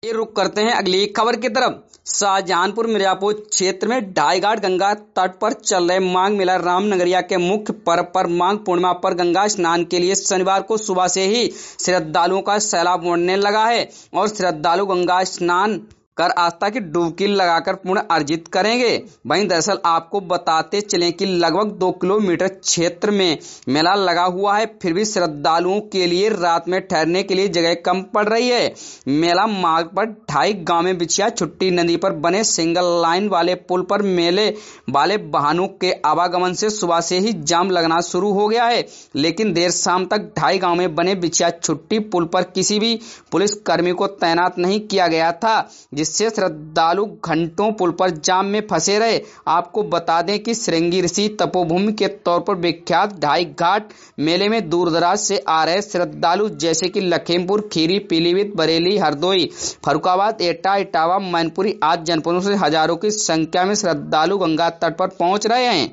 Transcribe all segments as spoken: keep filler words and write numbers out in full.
ये रुक करते हैं अगली खबर की तरफ। शाहजहानपुर मिर्जापुर क्षेत्र में ढाई घाट गंगा तट पर चल रहे माघ मेला रामनगरिया के मुख्य पर्व पर माघ पूर्णिमा पर गंगा स्नान के लिए शनिवार को सुबह से ही श्रद्धालुओं का सैलाब उमड़ने लगा है और श्रद्धालु गंगा स्नान कर आस्था की डुबकी लगाकर पुण्य अर्जित करेंगे। वहीं दरअसल आपको बताते चलें कि लगभग दो किलोमीटर क्षेत्र में मेला लगा हुआ है, फिर भी श्रद्धालुओं के लिए रात में ठहरने के लिए जगह कम पड़ रही है। मेला मार्ग पर ढाई गांव में बिछिया छुट्टी नदी पर बने सिंगल लाइन वाले पुल पर मेले वाले वाहनों के आवागमन से सुबह से ही जाम लगना शुरू हो गया है, लेकिन देर शाम तक ढाई गांव में बने बिछिया छुट्टी पुल पर किसी भी पुलिस कर्मी को तैनात नहीं किया गया था, जिससे श्रद्धालु घंटों पुल पर जाम में फंसे रहे। आपको बता दें कि श्रृंगी ऋषि तपोभूमि के तौर पर विख्यात ढाई घाट मेले में दूर दराज से आ रहे श्रद्धालु जैसे कि लखीमपुर खीरी, पीलीभीत, बरेली, हरदोई, फर्रुखाबाद, एटा, इटावा, मैनपुरी आदि जनपदों से हजारों की संख्या में श्रद्धालु गंगा तट पर पहुंच रहे हैं।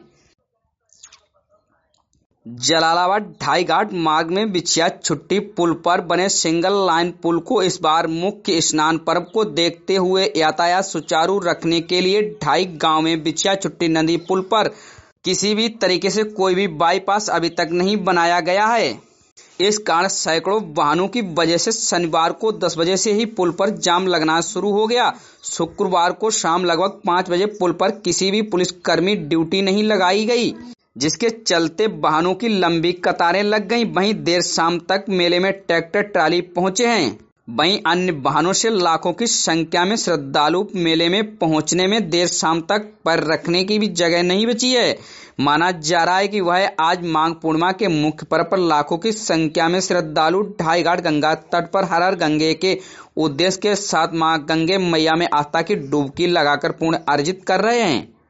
जलालाबाद ढाई घाट मार्ग में बिछिया छुट्टी पुल पर बने सिंगल लाइन पुल को इस बार मुख्य स्नान पर्व को देखते हुए यातायात सुचारू रखने के लिए ढाई गांव में बिछिया छुट्टी नदी पुल पर किसी भी तरीके से कोई भी बाईपास अभी तक नहीं बनाया गया है। इस कारण सैकड़ों वाहनों की वजह से शनिवार को दस बजे से ही पुल पर जाम लगना शुरू हो गया। शुक्रवार को शाम लगभग पाँच बजे पुल पर किसी भी पुलिसकर्मी ड्यूटी नहीं लगाई गई, जिसके चलते वाहनों की लंबी कतारें लग गईं। वहीं देर शाम तक मेले में ट्रैक्टर ट्राली पहुंचे हैं। वहीं अन्य वाहनों से लाखों की संख्या में श्रद्धालु मेले में पहुंचने में देर शाम तक पैर रखने की भी जगह नहीं बची है। माना जा रहा है कि वह आज माघ पूर्णिमा के मुख्य पर्व पर लाखों की संख्या में श्रद्धालु ढाई घाट गंगा तट पर हर हर गंगे के उद्देश्य के साथ मां गंगे मैया में आस्था की डुबकी लगाकर पुण्य अर्जित कर रहे हैं।